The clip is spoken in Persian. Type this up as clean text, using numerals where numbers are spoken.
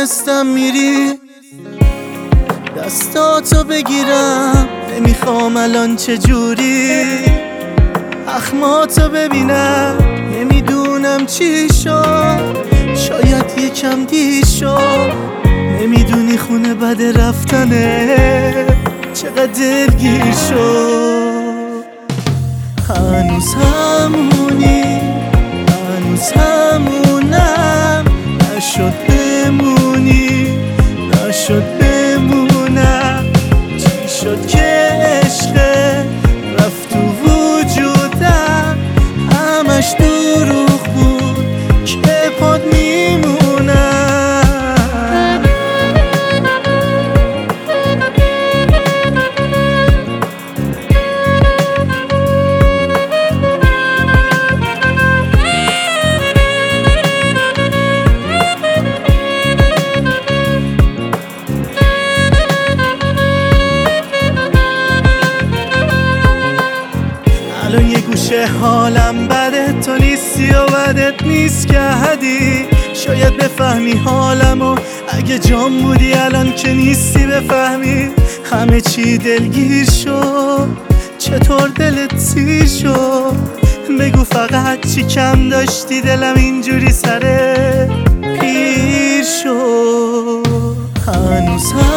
میدونستم میری دستاتو بگیرم، نمیخوام الان چجوری اخماتو ببینم. نمیدونم چی شد، شاید یکم دیر شد. نمیدونی خونه بد رفتنه چقدر دلگیر شد. هنوز همونی، هنوز همونم، نشد بمونی، نشد بمونم. چی شد که عشقه رفت تو وجودم، همش دروغ بود که پاد میمونم. الان یه گوشه حالم بده، تو نیستی و بدت نیست که حدی. شاید بفهمی حالمو اگه جام بودی، الان که نیستی بفهمی. همه چی دلگیر شد، چطور دلت سیر شد؟ بگو فقط چی کم داشتی، دلم اینجوری سره پیر شد. هنوز